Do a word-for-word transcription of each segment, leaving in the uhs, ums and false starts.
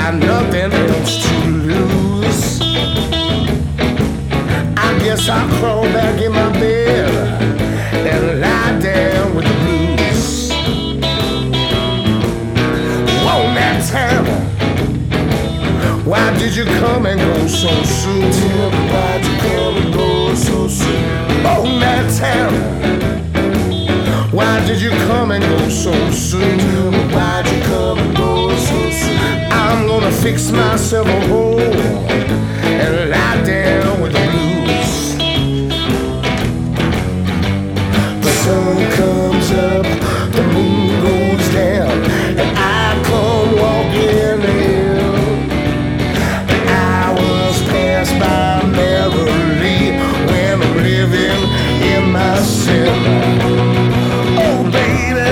got nothing else to lose. I guess I'll crawl back in my bed and lie down with the blues. Whoa, that town, why did you come and go so soon? Tell me, why'd you come and go so soon? Oh, that town, why did you come and go so soon? Tell me, why'd you come and go so soon? I'm gonna fix myself a hole and lie down with the blues. The sun comes up, the moon goes down, and I come walking in. The hours pass by merrily when I'm living in my sin. Oh baby,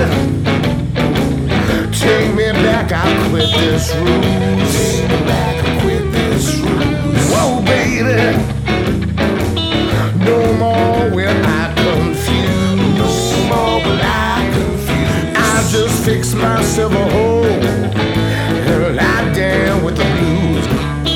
take me back, I quit this ruse. Take me back, I quit this ruse. Whoa baby, no more will I confuse. No more will I confuse. I just fix myself a hole and lie down with the blues.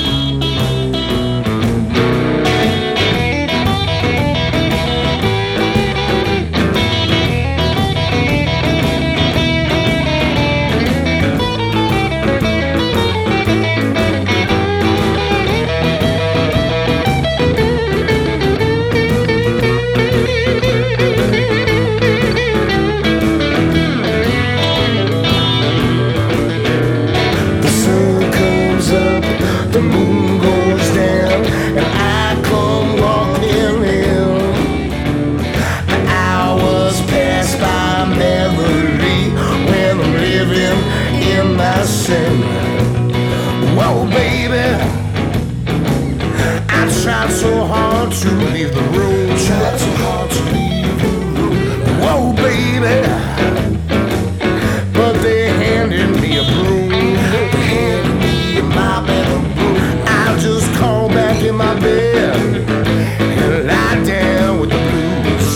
The moon goes down and I come walking in. The hours pass by merrily when I'm living in my sin. Whoa baby, I tried so hard to leave the room. Tried so hard to leave the room. Whoa baby, but they handed me a broom. They handed me my bedroom. Just crawl back in my bed and lie down with the blues.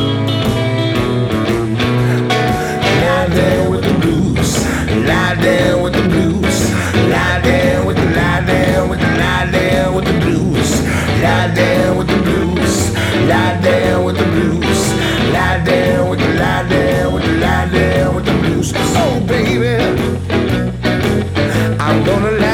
Lie down with the blues. Lie down with the blues. Lie down with the lie down with the lie down with the blues. Lie down with the blues. Lie down with the blues. Lie down with the lie down with the lie down with the blues. Oh baby, I'm gonna lie